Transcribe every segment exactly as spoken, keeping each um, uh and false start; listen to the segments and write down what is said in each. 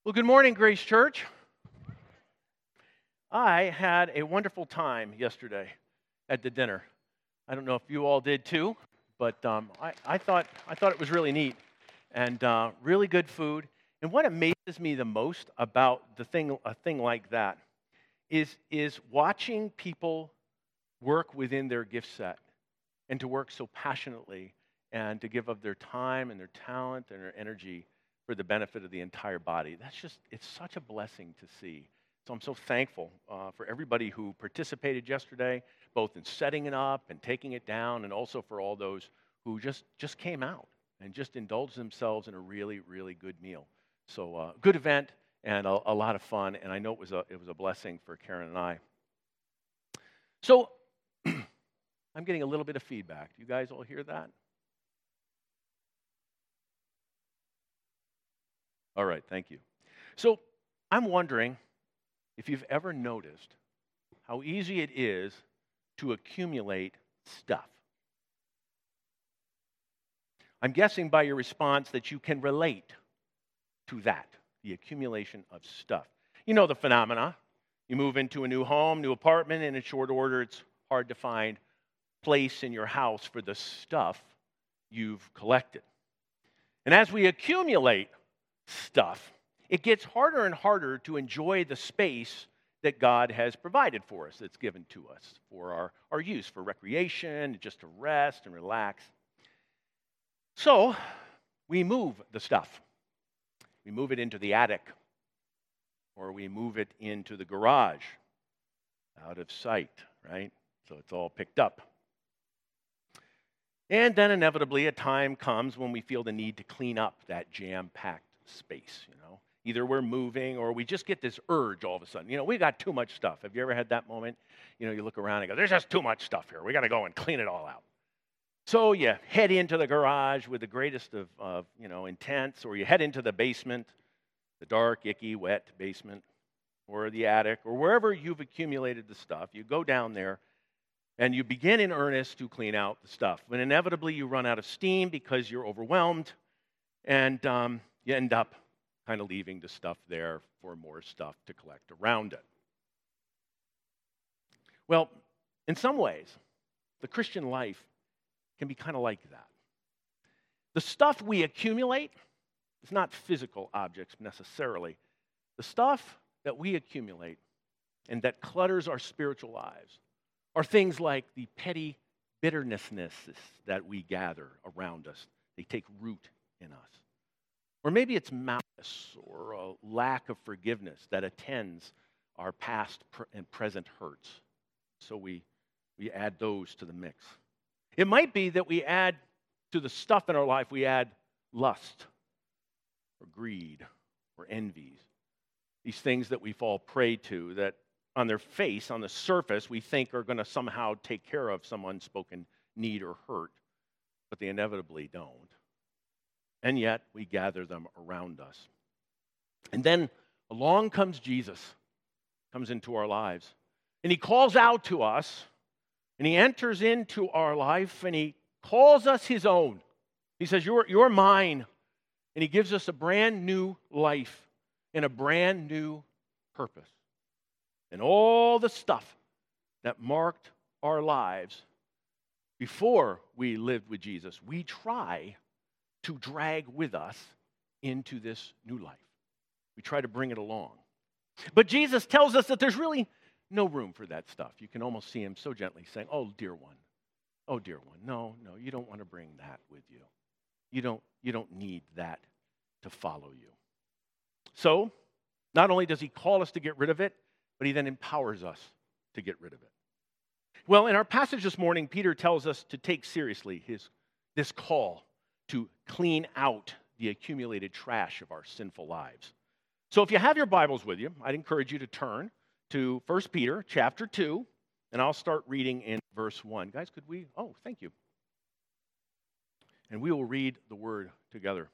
Well, good morning, Grace Church. I had a wonderful time yesterday at the dinner. I don't know if you all did too, but um, I, I thought I thought it was really neat and uh, really good food. And what amazes me the most about the thing, a thing like that, is is watching people work within their gift set and to work so passionately and to give of their time and their talent and their energy for the benefit of the entire body. That's just, it's such a blessing to see. So I'm so thankful uh, for everybody who participated yesterday, both in setting it up and taking it down, and also for all those who just, just came out and just indulged themselves in a really, really good meal. So uh, good event and a, a lot of fun, and I know it was a, it was a blessing for Karen and I. So I'm getting a little bit of feedback. Do you guys all hear that? All right, thank you. So I'm wondering if you've ever noticed how easy it is to accumulate stuff. I'm guessing by your response that you can relate to that, the accumulation of stuff. You know the phenomena. You move into a new home, new apartment, and in short order, it's hard to find place in your house for the stuff you've collected. And as we accumulate stuff, it gets harder and harder to enjoy the space that God has provided for us, that's given to us for our, our use, for recreation, just to rest and relax. So we move the stuff. We move it into the attic, or we move it into the garage, out of sight, right? So it's all picked up. And then inevitably a time comes when we feel the need to clean up that jam-packed space, you know. Either we're moving or we just get this urge all of a sudden. You know, we got too much stuff. Have you ever had that moment? You know, you look around and go, there's just too much stuff here. We got to go and clean it all out. So you head into the garage with the greatest of, of, you know, intents, or you head into the basement, the dark, icky, wet basement, or the attic, or wherever you've accumulated the stuff. You go down there and you begin in earnest to clean out the stuff. But inevitably you run out of steam because you're overwhelmed, and um, you end up kind of leaving the stuff there for more stuff to collect around it. Well, in some ways, the Christian life can be kind of like that. The stuff we accumulate is not physical objects necessarily. The stuff that we accumulate and that clutters our spiritual lives are things like the petty bitternesses that we gather around us. They take root in us. Or maybe it's malice or a lack of forgiveness that attends our past and present hurts. So we, we add those to the mix. It might be that we add to the stuff in our life, we add lust or greed or envies. These things that we fall prey to that on their face, on the surface, we think are going to somehow take care of some unspoken need or hurt, but they inevitably don't. And yet, we gather them around us. And then along comes Jesus, comes into our lives. And he calls out to us, and he enters into our life, and he calls us his own. He says, you're, you're mine. And he gives us a brand new life and a brand new purpose. And all the stuff that marked our lives before we lived with Jesus, we try to drag with us into this new life. We try to bring it along. But Jesus tells us that there's really no room for that stuff. You can almost see him so gently saying, oh, dear one, oh, dear one, no, no, you don't want to bring that with you. You don't, you don't need that to follow you. So, not only does he call us to get rid of it, but he then empowers us to get rid of it. Well, in our passage this morning, Peter tells us to take seriously his this call to clean out the accumulated trash of our sinful lives. So if you have your Bibles with you, I'd encourage you to turn to First Peter chapter two, and I'll start reading in verse one. Guys, could we? Oh, thank you. And we will read the word together.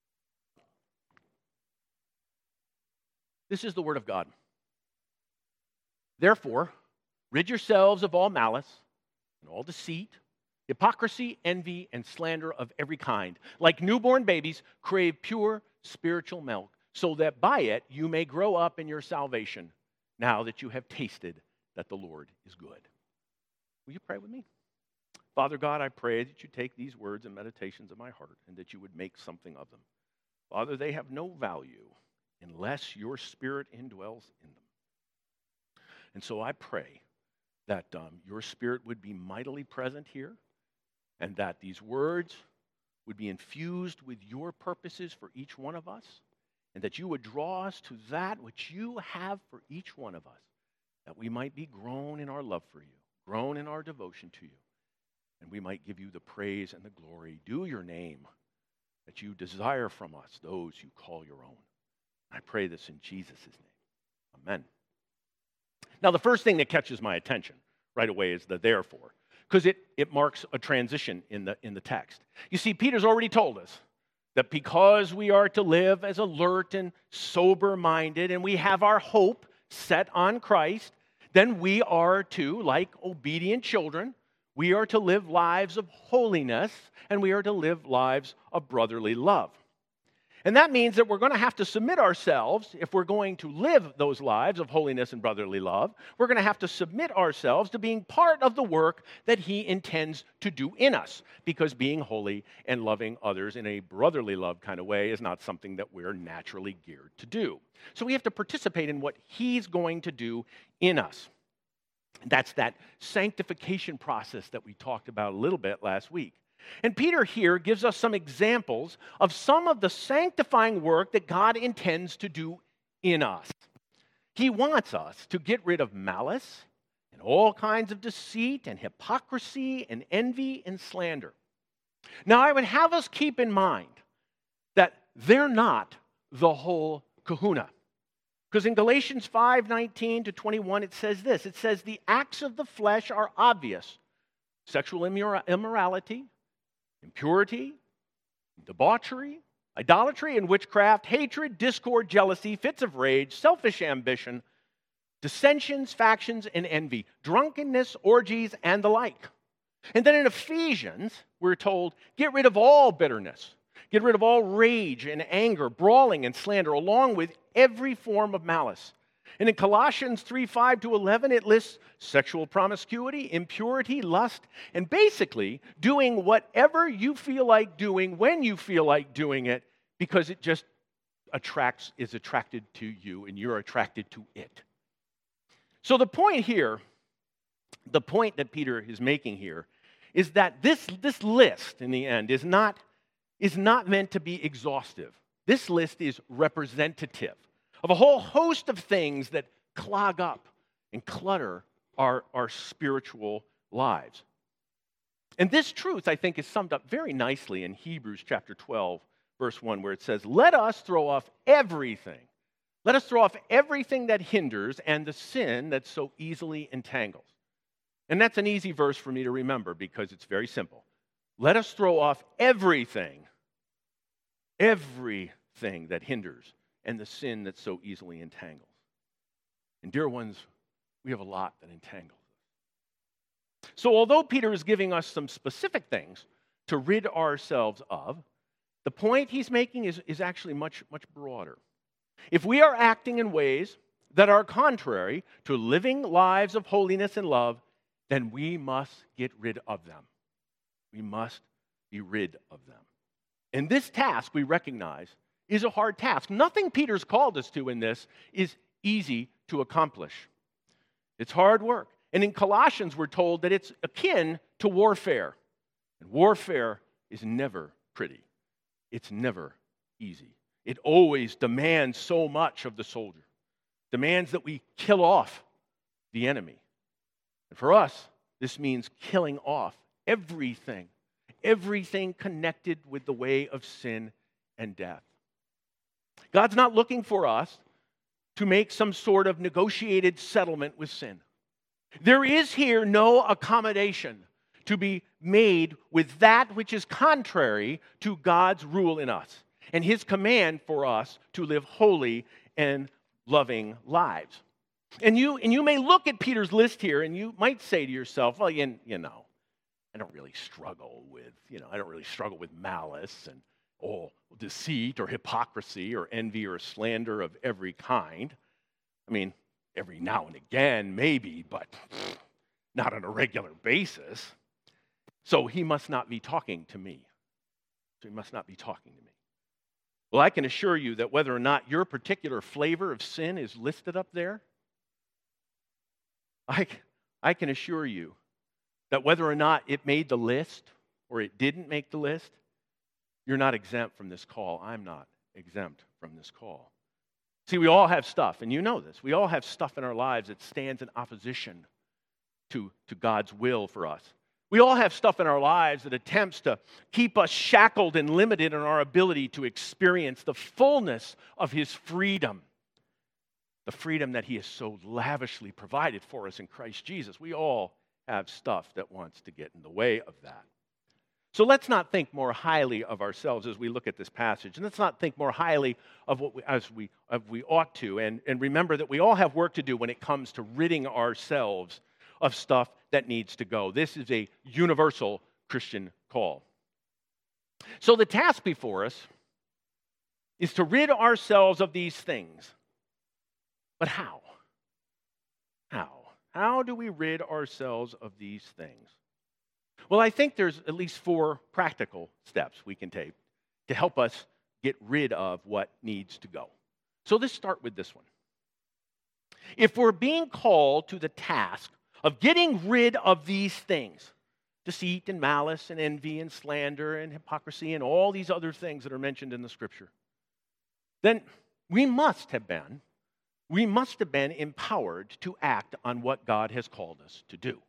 This is the word of God. Therefore, rid yourselves of all malice and all deceit, hypocrisy, envy, and slander of every kind. Like newborn babies, crave pure spiritual milk, so that by it you may grow up in your salvation, now that you have tasted that the Lord is good. Will you pray with me? Father God, I pray that you take these words and meditations of my heart and that you would make something of them. Father, they have no value unless your Spirit indwells in them. And so I pray that um, your Spirit would be mightily present here and that these words would be infused with your purposes for each one of us, and that you would draw us to that which you have for each one of us, that we might be grown in our love for you, grown in our devotion to you, and we might give you the praise and the glory due your name, that you desire from us those you call your own. I pray this in Jesus' name. Amen. Now, the first thing that catches my attention right away is the therefore, because it, it marks a transition in the, in the text. You see, Peter's already told us that because we are to live as alert and sober-minded and we have our hope set on Christ, then we are to, like obedient children, we are to live lives of holiness and we are to live lives of brotherly love. And that means that we're going to have to submit ourselves, if we're going to live those lives of holiness and brotherly love, we're going to have to submit ourselves to being part of the work that he intends to do in us. Because being holy and loving others in a brotherly love kind of way is not something that we're naturally geared to do. So we have to participate in what he's going to do in us. That's that sanctification process that we talked about a little bit last week. And Peter here gives us some examples of some of the sanctifying work that God intends to do in us. He wants us to get rid of malice and all kinds of deceit and hypocrisy and envy and slander. Now, I would have us keep in mind that they're not the whole kahuna. Because in Galatians five nineteen to twenty-one, it says this. It says, the acts of the flesh are obvious. Sexual immor- immorality, impurity, debauchery, idolatry and witchcraft, hatred, discord, jealousy, fits of rage, selfish ambition, dissensions, factions, and envy, drunkenness, orgies, and the like. And then in Ephesians, we're told, get rid of all bitterness, get rid of all rage and anger, brawling and slander, along with every form of malice. And in Colossians three five to eleven, it lists sexual promiscuity, impurity, lust, and basically doing whatever you feel like doing when you feel like doing it, because it just attracts, is attracted to you and you're attracted to it. So the point here, the point that Peter is making here, is that this, this list in the end is not, is not meant to be exhaustive. This list is representative of a whole host of things that clog up and clutter our, our spiritual lives. And this truth, I think, is summed up very nicely in Hebrews chapter twelve, verse one, where it says, let us throw off everything. Let us throw off everything that hinders and the sin that so easily entangles. And that's an easy verse for me to remember because it's very simple. Let us throw off everything, everything that hinders and the sin that so easily entangles. And dear ones, we have a lot that entangles us. So although Peter is giving us some specific things to rid ourselves of, the point he's making is, is actually much, much broader. If we are acting in ways that are contrary to living lives of holiness and love, then we must get rid of them. We must be rid of them. And this task, we recognize, is a hard task. Nothing Peter's called us to in this is easy to accomplish. It's hard work. And in Colossians, we're told that it's akin to warfare. And warfare is never pretty. It's never easy. It always demands so much of the soldier. Demands that we kill off the enemy. And for us, this means killing off everything, everything connected with the way of sin and death. God's not looking for us to make some sort of negotiated settlement with sin. There is here no accommodation to be made with that which is contrary to God's rule in us and his command for us to live holy and loving lives. And you, and you may look at Peter's list here and you might say to yourself, well, you, you know, I don't really struggle with, you know, I don't really struggle with malice and oh, deceit or hypocrisy or envy or slander of every kind. I mean, every now and again, maybe, but not on a regular basis. So he must not be talking to me. So he must not be talking to me. Well, I can assure you that whether or not your particular flavor of sin is listed up there, I, I can assure you that whether or not it made the list or it didn't make the list, you're not exempt from this call. I'm not exempt from this call. See, we all have stuff, and you know this. We all have stuff in our lives that stands in opposition to, to God's will for us. We all have stuff in our lives that attempts to keep us shackled and limited in our ability to experience the fullness of His freedom. The freedom that He has so lavishly provided for us in Christ Jesus. We all have stuff that wants to get in the way of that. So let's not think more highly of ourselves as we look at this passage. And let's not think more highly of what we, as we, as we ought to. And, and remember that we all have work to do when it comes to ridding ourselves of stuff that needs to go. This is a universal Christian call. So the task before us is to rid ourselves of these things. But how? How? How do we rid ourselves of these things? Well, I think there's at least four practical steps we can take to help us get rid of what needs to go. So let's start with this one. If we're being called to the task of getting rid of these things, deceit and malice and envy and slander and hypocrisy and all these other things that are mentioned in the Scripture, then we must have been, we must have been empowered to act on what God has called us to do.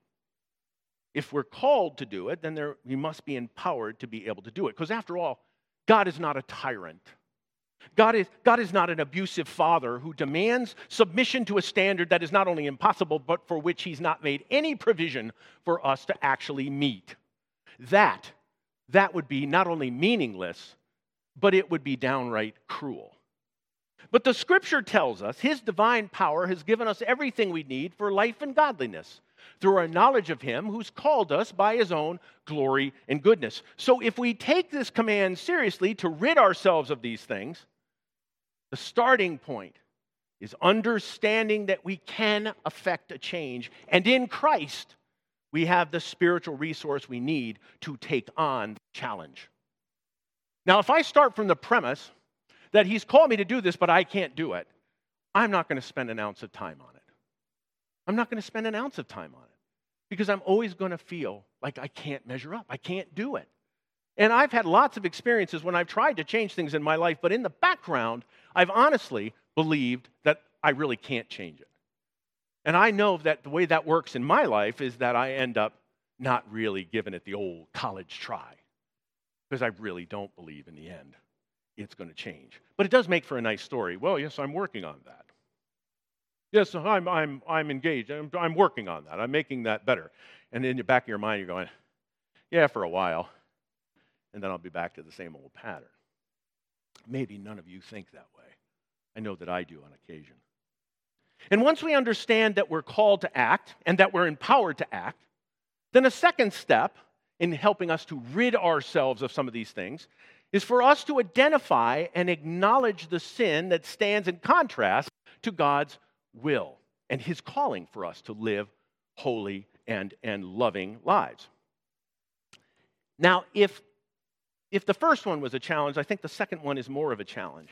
If we're called to do it, then there, we must be empowered to be able to do it. Because after all, God is not a tyrant. God is, God is not an abusive father who demands submission to a standard that is not only impossible, but for which He's not made any provision for us to actually meet. That, that would be not only meaningless, but it would be downright cruel. But the Scripture tells us His divine power has given us everything we need for life and godliness through our knowledge of Him who's called us by His own glory and goodness. So if we take this command seriously to rid ourselves of these things, the starting point is understanding that we can affect a change. And in Christ, we have the spiritual resource we need to take on the challenge. Now, if I start from the premise that He's called me to do this, but I can't do it, I'm not going to spend an ounce of time on it. I'm not going to spend an ounce of time on it because I'm always going to feel like I can't measure up. I can't do it. And I've had lots of experiences when I've tried to change things in my life, but in the background, I've honestly believed that I really can't change it. And I know that the way that works in my life is that I end up not really giving it the old college try because I really don't believe in the end it's going to change. But it does make for a nice story. Well, yes, I'm working on that. Yes, I'm, I'm, I'm engaged. I'm, I'm working on that. I'm making that better. And in the back of your mind, you're going, yeah, for a while. And then I'll be back to the same old pattern. Maybe none of you think that way. I know that I do on occasion. And once we understand that we're called to act and that we're empowered to act, then a second step in helping us to rid ourselves of some of these things is for us to identify and acknowledge the sin that stands in contrast to God's will and His calling for us to live holy and, and loving lives. Now, if, if the first one was a challenge, I think the second one is more of a challenge.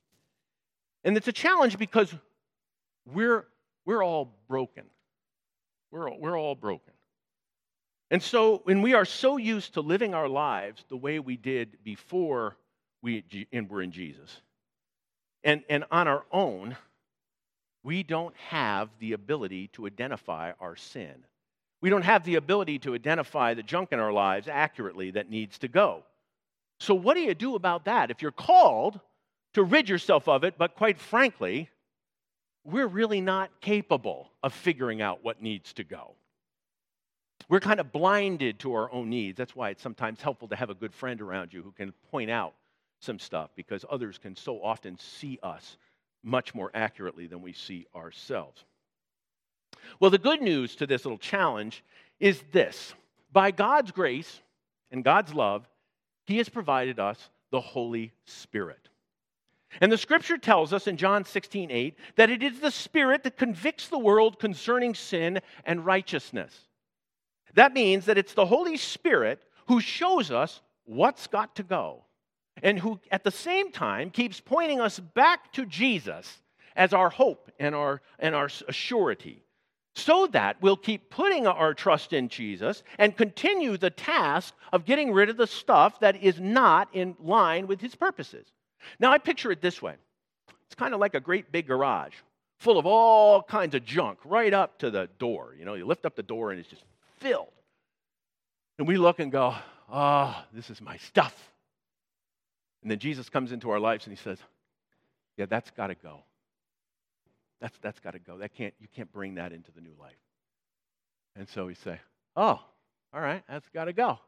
And it's a challenge because we're, we're all broken. We're, we're all broken. And so when we are so used to living our lives the way we did before we were in Jesus, and, and on our own, we don't have the ability to identify our sin. We don't have the ability to identify the junk in our lives accurately that needs to go. So what do you do about that? If you're called to rid yourself of it, but quite frankly, we're really not capable of figuring out what needs to go. We're kind of blinded to our own needs. That's why it's sometimes helpful to have a good friend around you who can point out some stuff, because others can so often see us much more accurately than we see ourselves. Well, the good news to this little challenge is this. By God's grace and God's love, He has provided us the Holy Spirit. And the scripture tells us in John sixteen eight that it is the Spirit that convicts the world concerning sin and righteousness. That means that it's the Holy Spirit who shows us what's got to go, and who at the same time keeps pointing us back to Jesus as our hope and our, and our surety, so that we'll keep putting our trust in Jesus and continue the task of getting rid of the stuff that is not in line with his purposes. Now, I picture it this way. It's kind of like a great big garage full of all kinds of junk right up to the door. You know, you lift up the door and it's just filled. And we look and go, oh, this is my stuff. And then Jesus comes into our lives and he says, yeah, that's got to go. That's that's got to go. That can't you can't bring that into the new life. And so we say, oh, all right, that's got to go.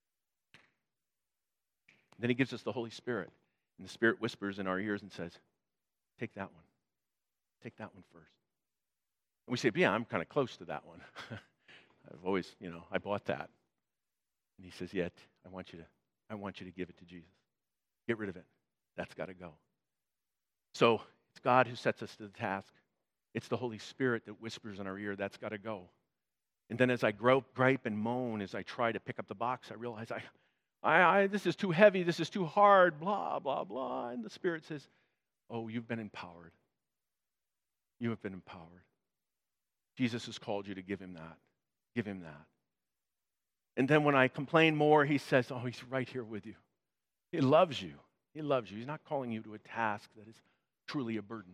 Then he gives us the Holy Spirit. And the Spirit whispers in our ears and says, take that one. Take that one first. And we say, yeah, I'm kind of close to that one. I've always, you know, I bought that. And he says, yet, I want you to, I want you to give it to Jesus. Get rid of it. That's got to go. So it's God who sets us to the task. It's the Holy Spirit that whispers in our ear, that's got to go. And then as I grope, gripe, and moan, as I try to pick up the box, I realize I, I, I, this is too heavy, this is too hard, blah, blah, blah. And the Spirit says, oh, you've been empowered. You have been empowered. Jesus has called you to give him that. Give him that. And then when I complain more, he says, oh, he's right here with you. He loves you. He loves you. He's not calling you to a task that is truly a burden.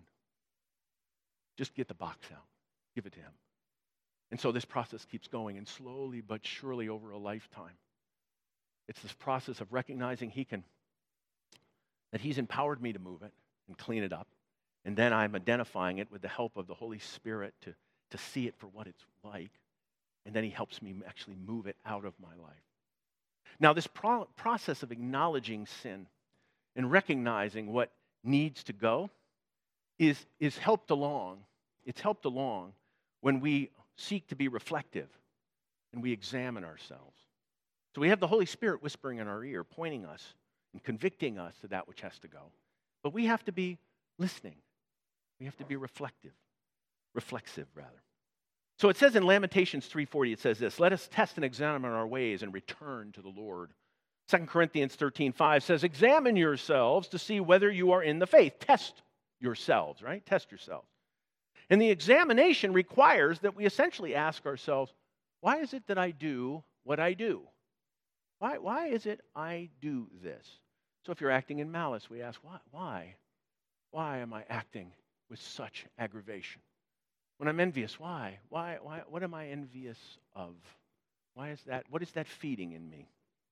Just get the box out. Give it to him. And so this process keeps going, and slowly but surely over a lifetime, it's this process of recognizing he can, that he's empowered me to move it and clean it up. And then I'm identifying it with the help of the Holy Spirit to, to see it for what it's like. And then he helps me actually move it out of my life. Now, this pro- process of acknowledging sin and recognizing what needs to go is, is helped along. It's helped along when we seek to be reflective and we examine ourselves. So we have the Holy Spirit whispering in our ear, pointing us and convicting us to that which has to go. But we have to be listening. We have to be reflective, reflexive rather. So it says in Lamentations three forty, it says this, let us test and examine our ways and return to the Lord. Second Corinthians thirteen five says, examine yourselves to see whether you are in the faith. Test yourselves, right? Test yourselves. And the examination requires that we essentially ask ourselves, why is it that I do what I do? Why, why is it I do this? So if you're acting in malice, we ask, why? Why? Why am I acting with such aggravation? When I'm envious, why? Why? Why? What am I envious of? Why is that? What is that feeding in me?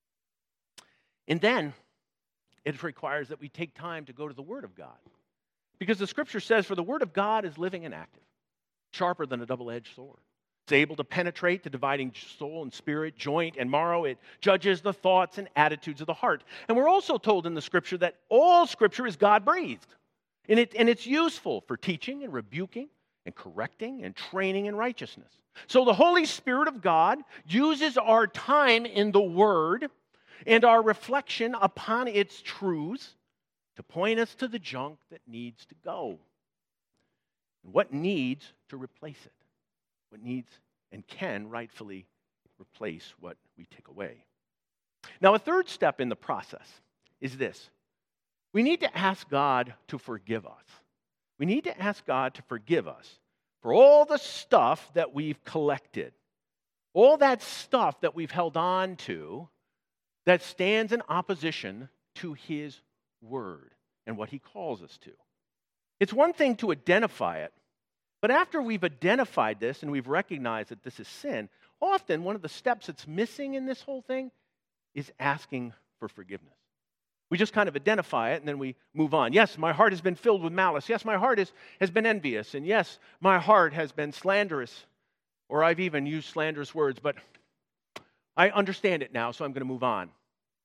And then it requires that we take time to go to the Word of God. Because the Scripture says, for the Word of God is living and active, sharper than a double-edged sword. It's able to penetrate the dividing soul and spirit, joint and marrow. It judges the thoughts and attitudes of the heart. And we're also told in the Scripture that all Scripture is God-breathed. And, it, and it's useful for teaching and rebuking and correcting and training in righteousness. So the Holy Spirit of God uses our time in the Word and our reflection upon its truths to point us to the junk that needs to go. And what needs to replace it. What needs and can rightfully replace what we take away. Now, a third step in the process is this. We need to ask God to forgive us. We need to ask God to forgive us for all the stuff that we've collected, all that stuff that we've held on to that stands in opposition to His Word and what He calls us to. It's one thing to identify it, but after we've identified this and we've recognized that this is sin, often one of the steps that's missing in this whole thing is asking for forgiveness. We just kind of identify it and then we move on. Yes, my heart has been filled with malice. Yes, my heart is, has been envious. And yes, my heart has been slanderous. Or I've even used slanderous words, but I understand it now, so I'm going to move on.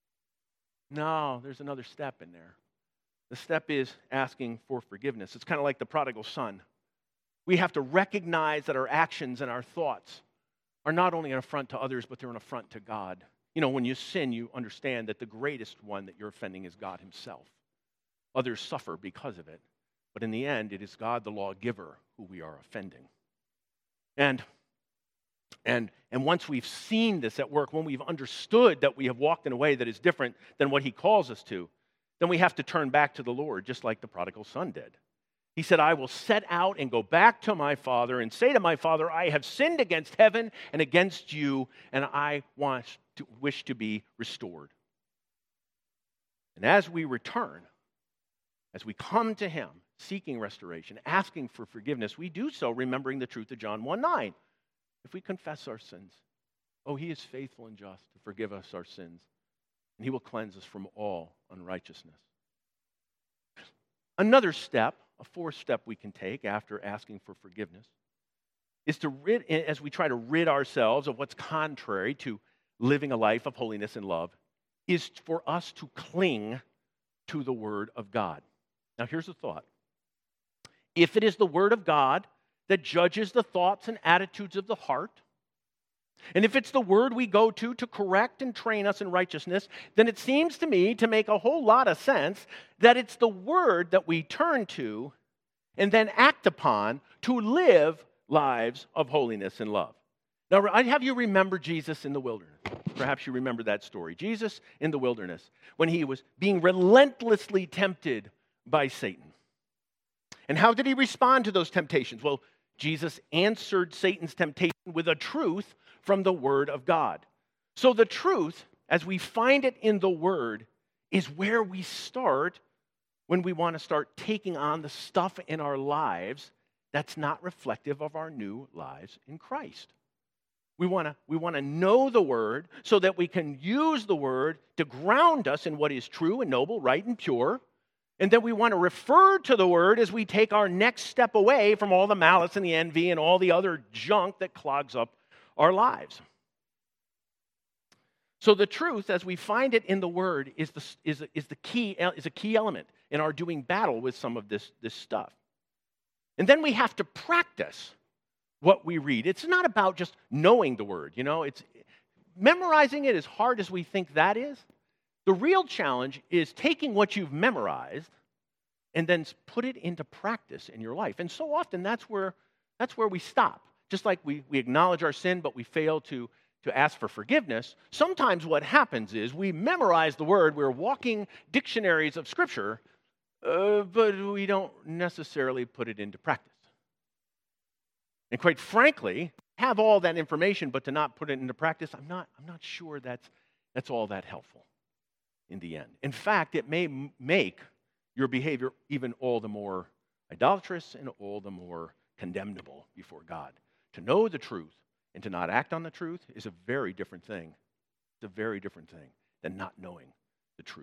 No, there's another step in there. The step is asking for forgiveness. It's kind of like the prodigal son. We have to recognize that our actions and our thoughts are not only an affront to others, but they're an affront to God. You know, when you sin, you understand that the greatest one that you're offending is God himself. Others suffer because of it. But in the end, it is God, the lawgiver, who we are offending. And, and, and once we've seen this at work, when we've understood that we have walked in a way that is different than what he calls us to, then we have to turn back to the Lord, just like the prodigal son did. He said, I will set out and go back to my father and say to my father, I have sinned against heaven and against you, and I want to, wish to be restored. And as we return, as we come to him, seeking restoration, asking for forgiveness, we do so remembering the truth of John one nine. If we confess our sins, oh, he is faithful and just to forgive us our sins, and he will cleanse us from all unrighteousness. Another step, a fourth step we can take after asking for forgiveness, is to rid, as we try to rid ourselves of what's contrary to living a life of holiness and love, is for us to cling to the Word of God. Now, here's the thought. If it is the Word of God that judges the thoughts and attitudes of the heart, and if it's the Word we go to to correct and train us in righteousness, then it seems to me to make a whole lot of sense that it's the Word that we turn to and then act upon to live lives of holiness and love. Now, I'd have you remember Jesus in the wilderness. Perhaps you remember that story. Jesus in the wilderness, when he was being relentlessly tempted by Satan. And how did he respond to those temptations? Well, Jesus answered Satan's temptation with a truth from the Word of God. So the truth, as we find it in the Word, is where we start when we want to start taking on the stuff in our lives that's not reflective of our new lives in Christ. We want to we want to know the Word so that we can use the Word to ground us in what is true and noble, right and pure. And then we want to refer to the Word as we take our next step away from all the malice and the envy and all the other junk that clogs up our lives. So the truth, as we find it in the Word, is the, is, is the key, is a key element in our doing battle with some of this, this stuff. And then we have to practice what we read. It's not about just knowing the Word, you know. It's memorizing it as hard as we think that is. The real challenge is taking what you've memorized and then put it into practice in your life. And so often that's where that's where we stop. Just like we, we acknowledge our sin, but we fail to, to ask for forgiveness, sometimes what happens is we memorize the Word, we're walking dictionaries of Scripture, uh, but we don't necessarily put it into practice. And quite frankly, have all that information, but to not put it into practice, I'm not, I'm not sure that's, that's all that helpful in the end. In fact, it may m- make your behavior even all the more idolatrous and all the more condemnable before God. To know the truth and to not act on the truth is a very different thing. It's a very different thing than not knowing the truth.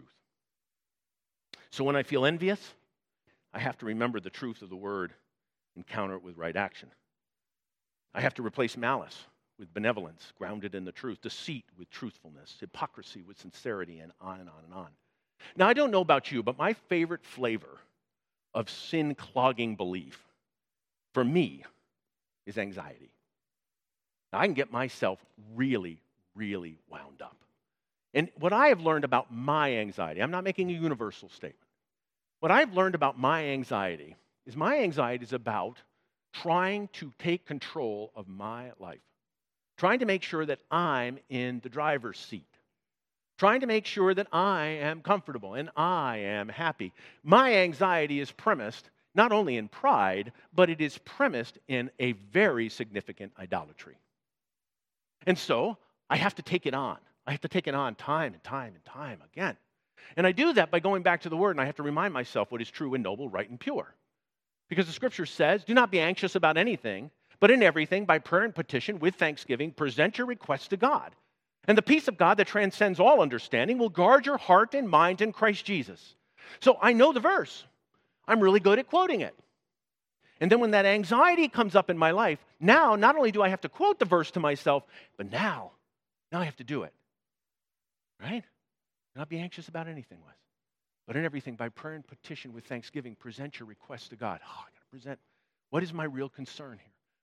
So when I feel envious, I have to remember the truth of the Word and counter it with right action. I have to replace malice with benevolence, grounded in the truth, deceit with truthfulness, hypocrisy with sincerity, and on and on and on. Now, I don't know about you, but my favorite flavor of sin-clogging belief, for me, is anxiety. Now, I can get myself really, really wound up. And what I have learned about my anxiety, I'm not making a universal statement. What I've learned about my anxiety is my anxiety is about trying to take control of my life. Trying to make sure that I'm in the driver's seat. Trying to make sure that I am comfortable and I am happy. My anxiety is premised not only in pride, but it is premised in a very significant idolatry. And so, I have to take it on. I have to take it on time and time and time again. And I do that by going back to the Word, and I have to remind myself what is true and noble, right and pure. Because the Scripture says, do not be anxious about anything, but in everything, by prayer and petition, with thanksgiving, present your requests to God. And the peace of God that transcends all understanding will guard your heart and mind in Christ Jesus. So I know the verse. I'm really good at quoting it. And then when that anxiety comes up in my life, now not only do I have to quote the verse to myself, but now, now I have to do it. Right? Do not be anxious about anything, Wes. But in everything, by prayer and petition with thanksgiving, present your requests to God. Oh, I got to present. What is my real concern here?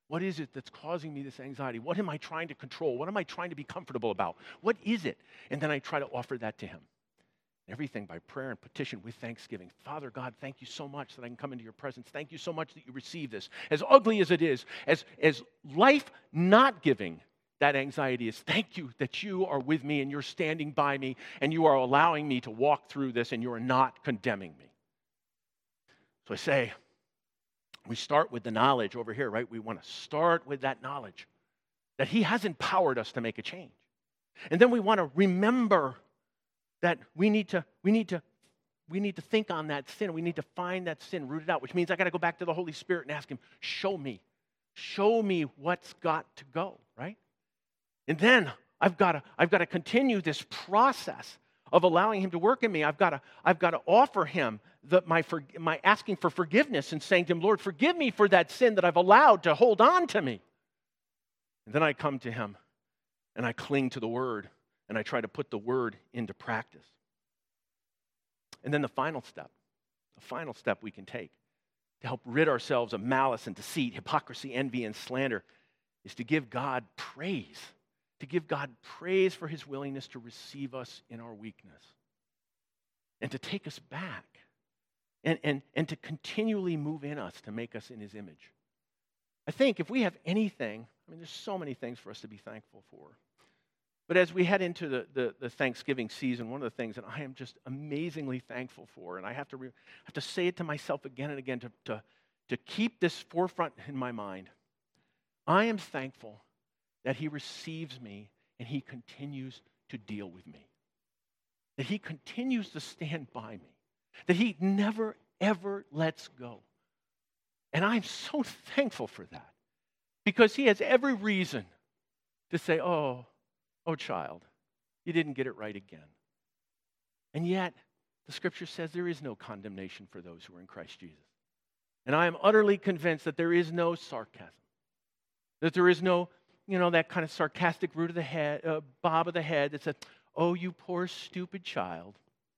What is it that's causing me this anxiety? What am I trying to control? What am I trying to be comfortable about? What is it? And then I try to offer that to him. Everything by prayer and petition with thanksgiving. Father God, thank you so much that I can come into your presence. Thank you so much that you receive this. As ugly as it is, as, as life not giving that anxiety is, thank you that you are with me and you're standing by me and you are allowing me to walk through this and you are not condemning me. So I say, we start with the knowledge over here, right? We want to start with that knowledge that he has empowered us to make a change. And then we want to remember that we need to, we need to, we need to think on that sin. We need to find that sin, root it out, which means I got to go back to the Holy Spirit and ask him, show me, show me what's got to go, right? And then I've got to, I've got to continue this process of allowing him to work in me. I've got to, I've got to offer him the, my, for, my asking for forgiveness and saying to him, Lord, forgive me for that sin that I've allowed to hold on to me. And then I come to him and I cling to the word. And I try to put the word into practice. And then the final step, the final step we can take to help rid ourselves of malice and deceit, hypocrisy, envy, and slander is to give God praise. To give God praise for his willingness to receive us in our weakness. And to take us back. And, and, and to continually move in us to make us in his image. I think if we have anything, I mean, there's so many things for us to be thankful for. But as we head into the, the, the Thanksgiving season, one of the things that I am just amazingly thankful for, and I have to re, have to say it to myself again and again to, to, to keep this forefront in my mind, I am thankful that he receives me and he continues to deal with me. That he continues to stand by me. That he never, ever lets go. And I'm so thankful for that. Because he has every reason to say, oh, Oh, child, you didn't get it right again. And yet, the scripture says there is no condemnation for those who are in Christ Jesus. And I am utterly convinced that there is no sarcasm. That there is no, you know, that kind of sarcastic root of the head, uh, bob of the head that says, oh, you poor stupid child.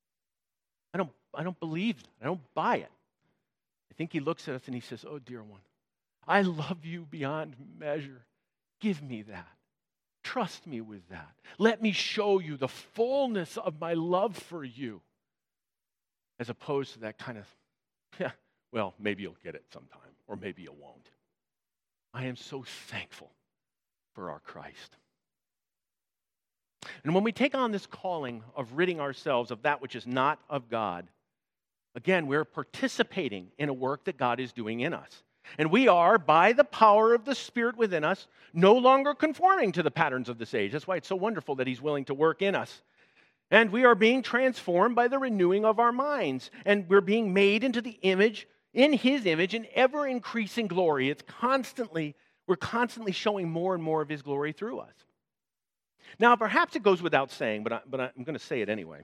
I don't, I don't believe that. I don't buy it. I think he looks at us and he says, oh, dear one, I love you beyond measure. Give me that. Trust me with that. Let me show you the fullness of my love for you. As opposed to that kind of, yeah, well, maybe you'll get it sometime, or maybe you won't. I am so thankful for our Christ. And when we take on this calling of ridding ourselves of that which is not of God, again, we're participating in a work that God is doing in us. And we are, by the power of the Spirit within us, no longer conforming to the patterns of this age. That's why it's so wonderful that he's willing to work in us. And we are being transformed by the renewing of our minds. And we're being made into the image, in his image, in ever-increasing glory. It's constantly, we're constantly showing more and more of his glory through us. Now, perhaps it goes without saying, but, I, but I'm going to say it anyway.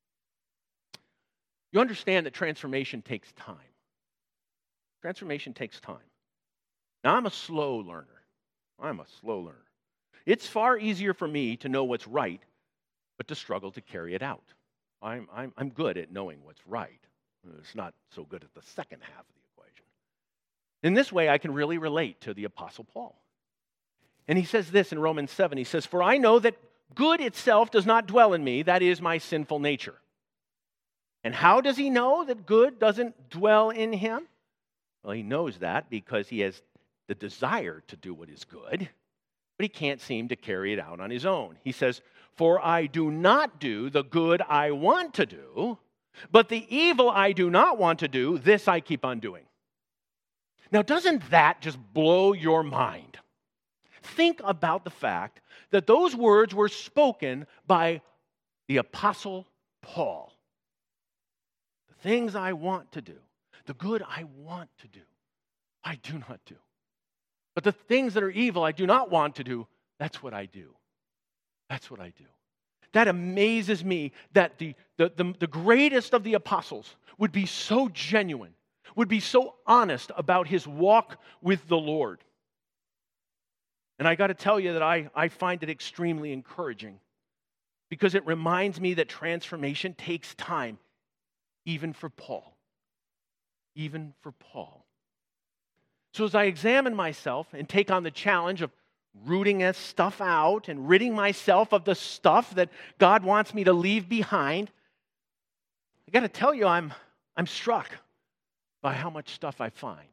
You understand that transformation takes time. Transformation takes time. Now, I'm a slow learner. I'm a slow learner. It's far easier for me to know what's right, but to struggle to carry it out. I'm, I'm, I'm good at knowing what's right. It's not so good at the second half of the equation. In this way, I can really relate to the Apostle Paul. And he says this in Romans seven. He says, for I know that good itself does not dwell in me, that is my sinful nature. And how does he know that good doesn't dwell in him? Well, he knows that because he has the desire to do what is good, but he can't seem to carry it out on his own. He says, for I do not do the good I want to do, but the evil I do not want to do, this I keep on doing. Now, doesn't that just blow your mind? Think about the fact that those words were spoken by the Apostle Paul. The things I want to do, the good I want to do, I do not do. But the things that are evil I do not want to do, that's what I do. That's what I do. That amazes me that the, the, the, the greatest of the apostles would be so genuine, would be so honest about his walk with the Lord. And I got to tell you that I, I find it extremely encouraging because it reminds me that transformation takes time, even for Paul. Even for Paul. So as I examine myself and take on the challenge of rooting this stuff out and ridding myself of the stuff that God wants me to leave behind, I got to tell you, I'm, I'm struck by how much stuff I find,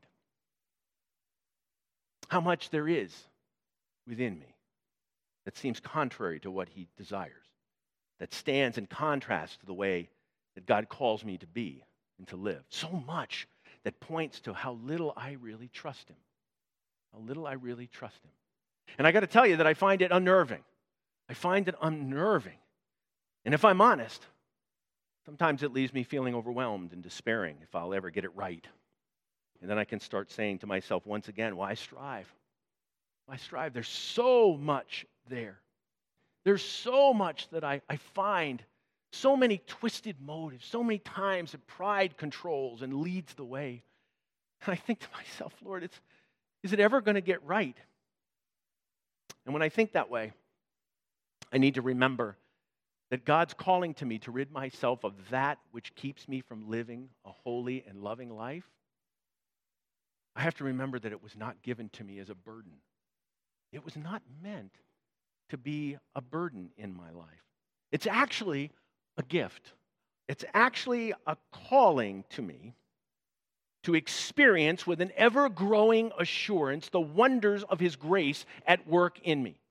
how much there is within me that seems contrary to what he desires, that stands in contrast to the way that God calls me to be and to live. So much that points to how little I really trust him, how little I really trust him. And I got to tell you that I find it unnerving. I find it unnerving. And if I'm honest, sometimes it leaves me feeling overwhelmed and despairing if I'll ever get it right. And then I can start saying to myself once again, why strive? Why strive? There's so much there. There's so much that I, I find, so many twisted motives, so many times that pride controls and leads the way. And I think to myself, Lord, it's, is it ever going to get right? And when I think that way, I need to remember that God's calling to me to rid myself of that which keeps me from living a holy and loving life. I have to remember that it was not given to me as a burden. It was not meant to be a burden in my life. It's actually a gift. It's actually a calling to me to experience with an ever-growing assurance the wonders of his grace at work in me.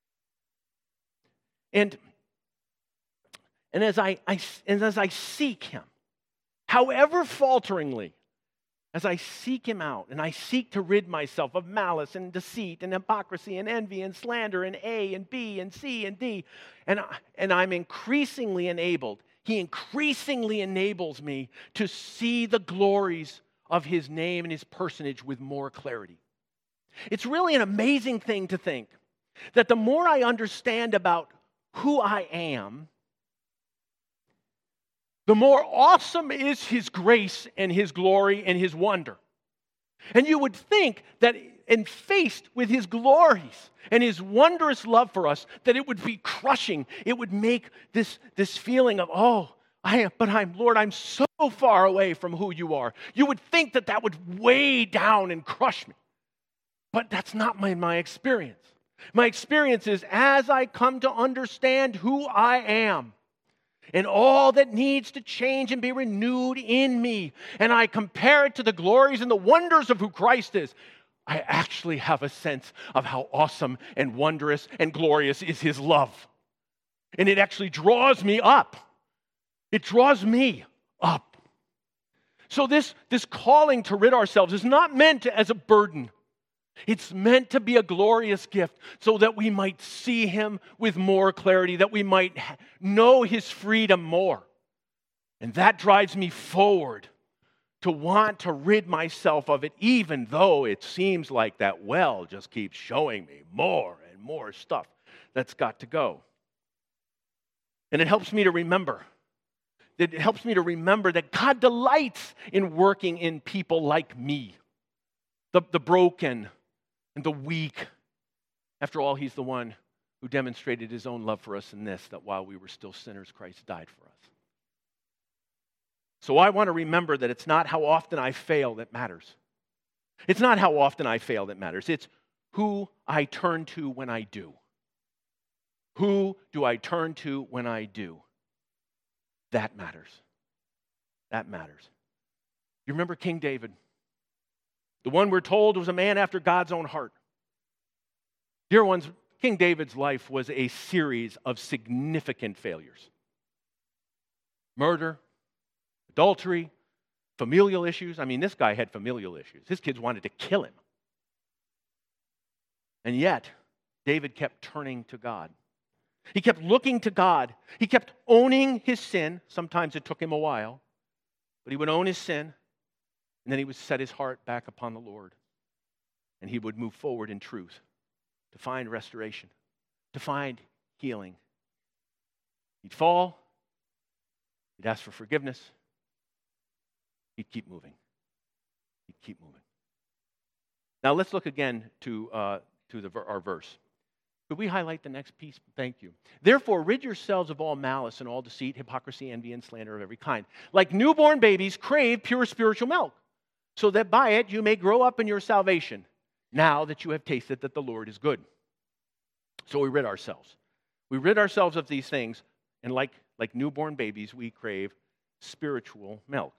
And, and, as, I, I, and as I seek him, however falteringly, as I seek him out and I seek to rid myself of malice and deceit and hypocrisy and envy and slander and A and B and C and D, and, I, and I'm increasingly enabled, he increasingly enables me to see the glories of his name and his personage with more clarity. It's really an amazing thing to think that the more I understand about who I am, the more awesome is his grace and his glory and his wonder. And you would think that and faced with his glories and his wondrous love for us, that it would be crushing. It would make this, this feeling of, oh, I am, but I'm, Lord, I'm so far away from who you are. You would think that that would weigh down and crush me. But that's not my, my experience. My experience is as I come to understand who I am and all that needs to change and be renewed in me, and I compare it to the glories and the wonders of who Christ is, I actually have a sense of how awesome and wondrous and glorious is his love. And it actually draws me up. It draws me up. So this, this calling to rid ourselves is not meant as a burden. It's meant to be a glorious gift so that we might see him with more clarity, that we might know his freedom more. And that drives me forward to want to rid myself of it, even though it seems like that well just keeps showing me more and more stuff that's got to go. And it helps me to remember. It helps me to remember that God delights in working in people like me, the, the broken and the weak. After all, he's the one who demonstrated his own love for us in this, that while we were still sinners, Christ died for us. So I want to remember that it's not how often I fail that matters. It's not how often I fail that matters. It's who I turn to when I do. Who do I turn to when I do? That matters. That matters. You remember King David? The one we're told was a man after God's own heart. Dear ones, King David's life was a series of significant failures. Murder, adultery, familial issues. I mean, this guy had familial issues. His kids wanted to kill him. And yet, David kept turning to God. He kept looking to God. He kept owning his sin. Sometimes it took him a while, but he would own his sin, and then he would set his heart back upon the Lord, and he would move forward in truth to find restoration, to find healing. He'd fall. He'd ask for forgiveness. He'd keep moving. He'd keep moving. Now let's look again to, uh, to the, our verse. Could we highlight the next piece? Thank you. Therefore, rid yourselves of all malice and all deceit, hypocrisy, envy, and slander of every kind. Like newborn babies, crave pure spiritual milk, so that by it you may grow up in your salvation, now that you have tasted that the Lord is good. So we rid ourselves. We rid ourselves of these things, and like, like newborn babies, we crave spiritual milk.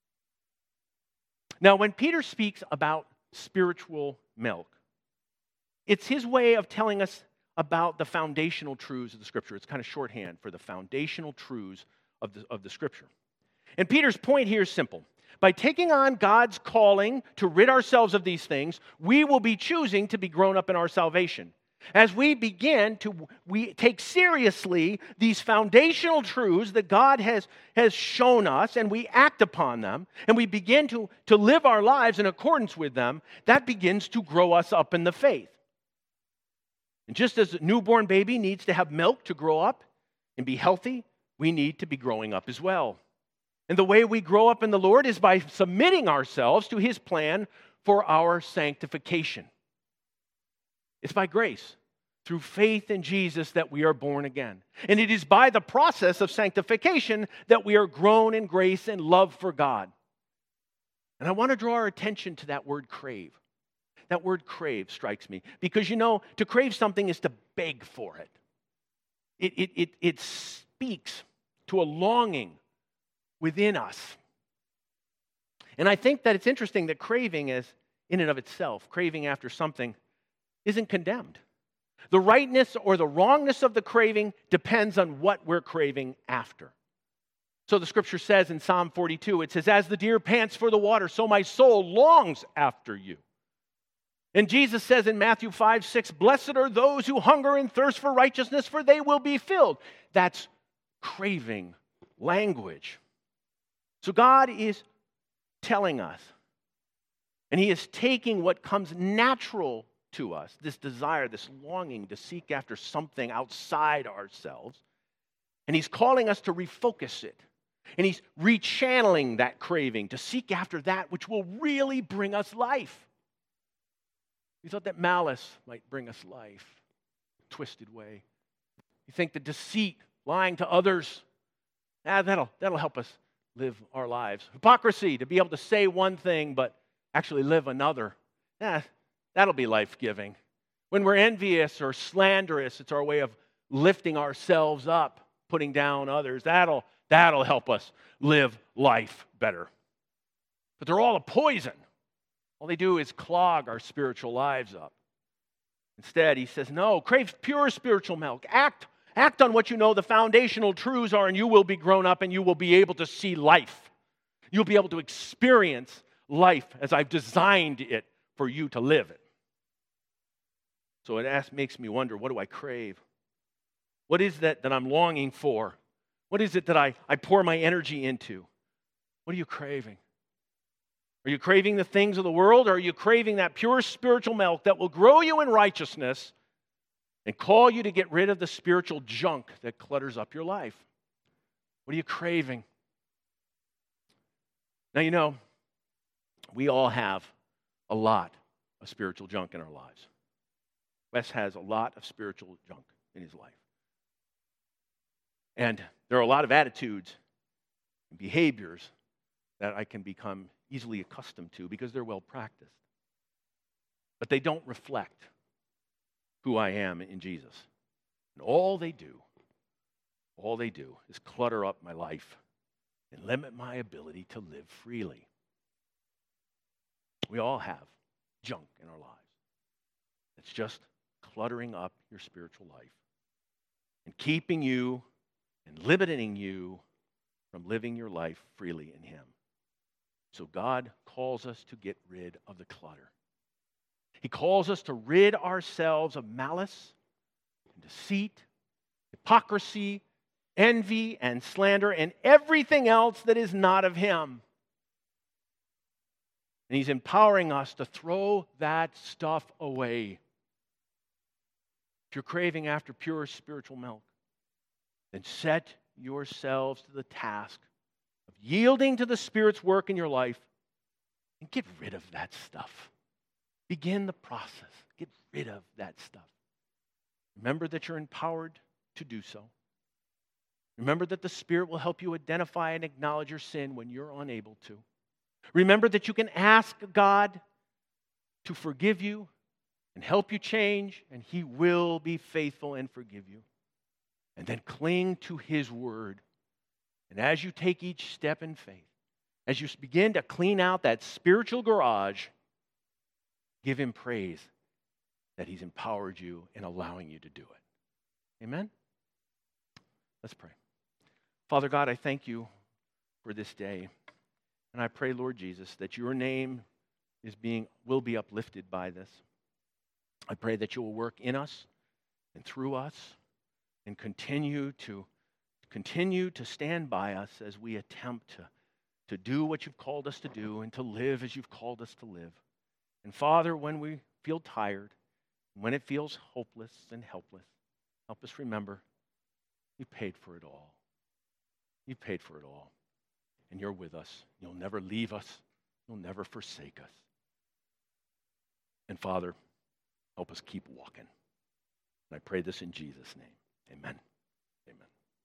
Now, when Peter speaks about spiritual milk, it's his way of telling us about the foundational truths of the Scripture. It's kind of shorthand for the foundational truths of the, of the Scripture. And Peter's point here is simple. By taking on God's calling to rid ourselves of these things, we will be choosing to be grown up in our salvation. As we begin to we take seriously these foundational truths that God has, has shown us, and we act upon them, and we begin to, to live our lives in accordance with them, that begins to grow us up in the faith. And just as a newborn baby needs to have milk to grow up and be healthy, we need to be growing up as well. And the way we grow up in the Lord is by submitting ourselves to His plan for our sanctification. It's by grace, through faith in Jesus, that we are born again. And it is by the process of sanctification that we are grown in grace and love for God. And I want to draw our attention to that word crave. That word crave strikes me. Because, you know, to crave something is to beg for it. It, it, it, it speaks to a longing within us. And I think that it's interesting that craving is, in and of itself, craving after something isn't condemned. The rightness or the wrongness of the craving depends on what we're craving after. So the Scripture says in Psalm forty-two, it says, "As the deer pants for the water, so my soul longs after you." And Jesus says in Matthew five, six, "Blessed are those who hunger and thirst for righteousness, for they will be filled." That's craving language. So God is telling us, and He is taking what comes natural to us, this desire, this longing to seek after something outside ourselves, and He's calling us to refocus it. And He's rechanneling that craving to seek after that which will really bring us life. You thought that malice might bring us life, twisted way. You think that deceit, lying to others, ah, that'll, that'll help us live our lives. Hypocrisy, to be able to say one thing but actually live another. Yeah, that'll be life-giving. When we're envious or slanderous, it's our way of lifting ourselves up, putting down others. That'll, that'll help us live life better. But they're all a poison. All they do is clog our spiritual lives up. Instead, he says, no, crave pure spiritual milk. Act, act on what you know the foundational truths are, and you will be grown up and you will be able to see life. You'll be able to experience life as I've designed it for you to live it. So it asks, makes me wonder, what do I crave? What is that that I'm longing for? What is it that I, I pour my energy into? What are you craving? Are you craving the things of the world, or are you craving that pure spiritual milk that will grow you in righteousness and call you to get rid of the spiritual junk that clutters up your life? What are you craving? Now, you know, we all have a lot of spiritual junk in our lives. Wes has a lot of spiritual junk in his life. And there are a lot of attitudes and behaviors that I can become easily accustomed to because they're well practiced. But they don't reflect who I am in Jesus. And all they do, all they do is clutter up my life and limit my ability to live freely. We all have junk in our lives. It's just cluttering up your spiritual life and keeping you and limiting you from living your life freely in Him. So God calls us to get rid of the clutter. He calls us to rid ourselves of malice and deceit, hypocrisy, envy and slander, and everything else that is not of Him. And He's empowering us to throw that stuff away. If you're craving after pure spiritual milk, then set yourselves to the task of yielding to the Spirit's work in your life and get rid of that stuff. Begin the process. Get rid of that stuff. Remember that you're empowered to do so. Remember that the Spirit will help you identify and acknowledge your sin when you're unable to. Remember that you can ask God to forgive you and help you change, and He will be faithful and forgive you. And then cling to His word. And as you take each step in faith, as you begin to clean out that spiritual garage, give Him praise that He's empowered you and allowing you to do it. Amen? Let's pray. Father God, I thank you for this day. And I pray, Lord Jesus, that your name is being will be uplifted by this. I pray that you will work in us and through us and continue to continue to stand by us as we attempt to, to do what you've called us to do and to live as you've called us to live. And Father, when we feel tired, when it feels hopeless and helpless, help us remember you paid for it all. You paid for it all. And you're with us. You'll never leave us. You'll never forsake us. And Father, help us keep walking. And I pray this in Jesus' name. Amen. Amen.